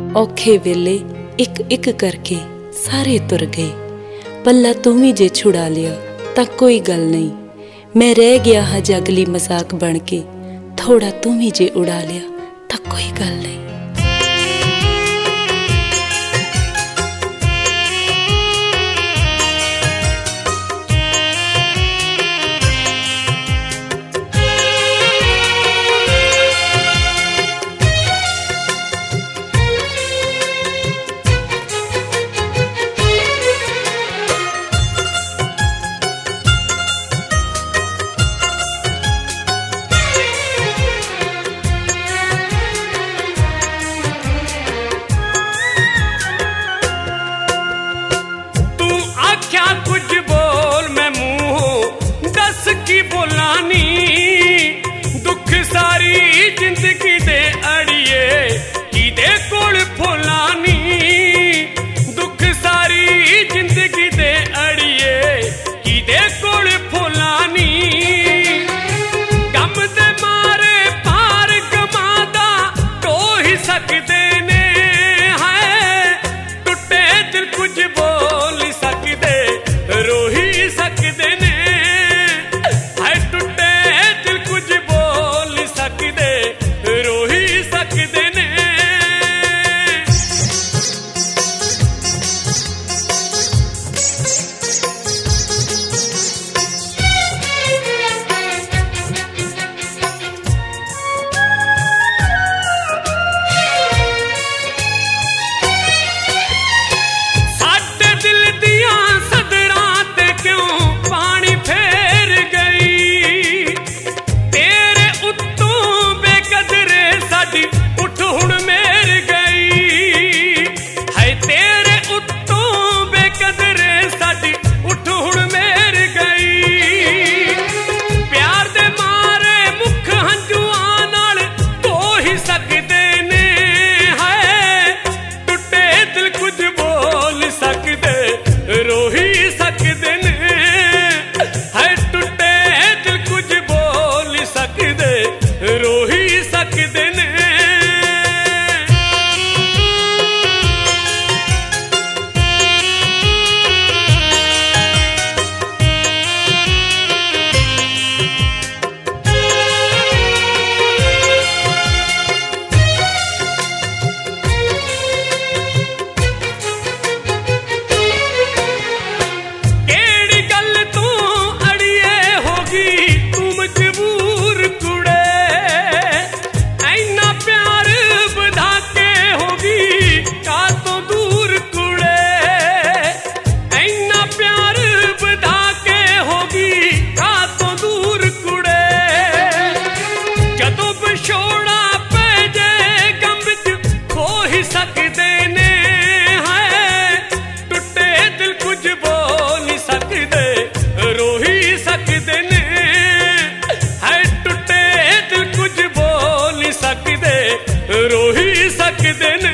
औखे वेले एक एक करके सारे तुर गए। पल्ला तुम ही जे छुड़ा लिया तां कोई गल नहीं, मैं रह गया हाँ जगली मजाक बन के, थोड़ा तुम ही जे उड़ा लिया तां कोई गल नहीं। क्या कुछ बोल मैं मुंह दस की बोलानी, दुख सारी जिंदगी दे अड़िए की दे कोल फुलानी, दुख सारी जिंदगी दे अड़िए की दे कोल फुलानी, गम दे मारे पार गमादा तो ही सकते ने है, टुटे दिल कुछ बोल सकते रोही सकते ने, है टुटे दिल कुछ बोल सकते रोही सकते ने। साडे दिल दिया सदरां ते क्यों पानी फेर गई, तेरे उत्तों बेकदरे साडी उठ हुण मेर गई, है तेरे उत्तों बेकदरे साडी उठ हुण मेर गई, प्यार दे मारे मुख हंजुआं नाल धो ही सकदे ने, है टुटे दिल कुछ बोल सकदे रोही सकदे ने, है टुटे दिल कुछ बोल सकदे रोही सकदे ने। केड़ी गल तू अड़िए होगी तू मजबूर कुड़े, ऐना प्यार बधा के होगी का तो दूर कुड़े, ऐना प्यार बधा के होगी का तो दूर कुड़े, जदों विछोड़ा पै जाए गम विच खो ही सकदे ने, है टुटे दिल कुछ बोल सकदे रोही सकदे ने, है टुटे दिल कुछ बोल सकदे रोही सकदे ने।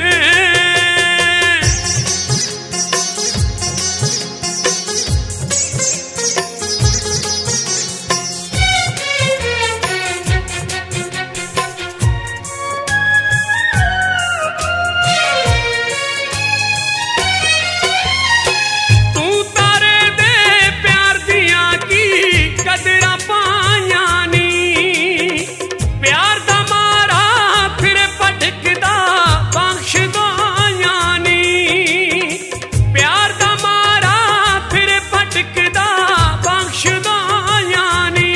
तू तारे दे प्यार दिया की कदरा पाया नी, प्यार दा मारा फिर भटकदा बख्शदा नी, प्यार दा मारा फिर भटकदा बख्शदा नी,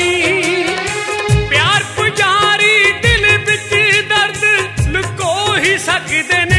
प्यार पुजारी दिल विच दर्द लुको ही सकदे ने,